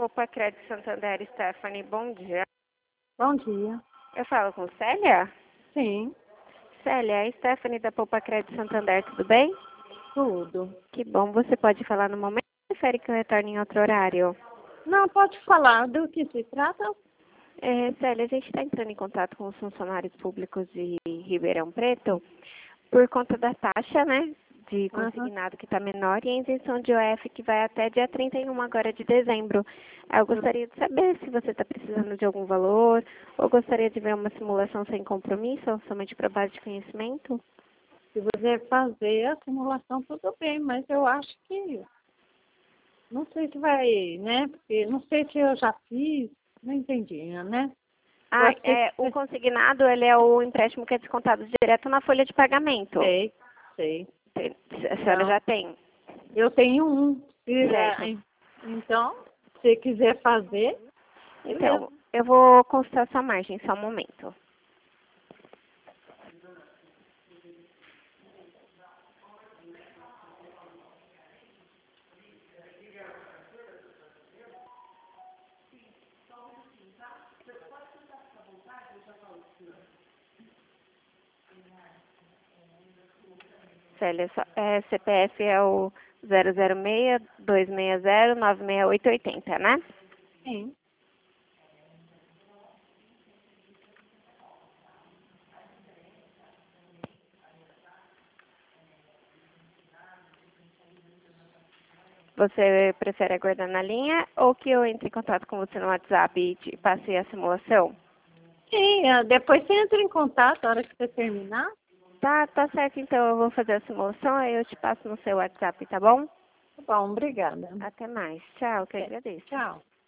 Poupa Crédito Santander, Stephanie, bom dia. Bom dia. Eu falo com Célia? Sim, Célia, é a Stephanie da Poupa Crédito Santander, tudo bem? tudo. Que bom, você pode falar no momento ou prefere que eu retorne em outro horário? Não, pode falar do que se trata? Célia, a gente está entrando em contato com os funcionários públicos de Ribeirão Preto por conta da taxa, né, de Aham. consignado que está menor e a isenção de OF que vai até dia 31 agora de dezembro. Eu gostaria de saber se você está precisando de algum valor ou gostaria de ver uma simulação sem compromisso ou somente para base de conhecimento. Se você fazer a simulação, tudo bem, mas eu acho que não sei se vai, né? Porque não sei se eu já fiz, não entendi, né? Pode ser que O consignado, ele é o empréstimo que é descontado direto na folha de pagamento. sei. A senhora Não, já tem? eu tenho um. Certo. Então, se quiser fazer, beleza. Então, eu vou consultar sua margem, só um momento. Célia, CPF é o 006-260-96880, né? Sim. Você prefere aguardar na linha ou que eu entre em contato com você no WhatsApp e te passe a simulação? Sim, depois você entra em contato na hora que você terminar. Tá certo, então eu vou fazer a simulação, aí eu te passo no seu WhatsApp, tá bom? Tá bom, obrigada. Até mais. Tchau, que eu É, agradeço. tchau.